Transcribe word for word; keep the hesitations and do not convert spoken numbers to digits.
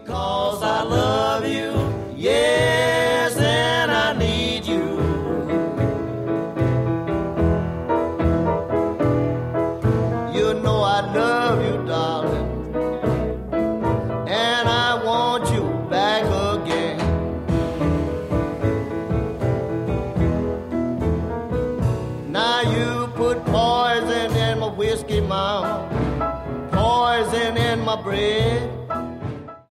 'cause I love you, yes, and I need you. You know I love you, darling, and I want you back again. Now you put poison in my whiskey, mama, poison in my bread.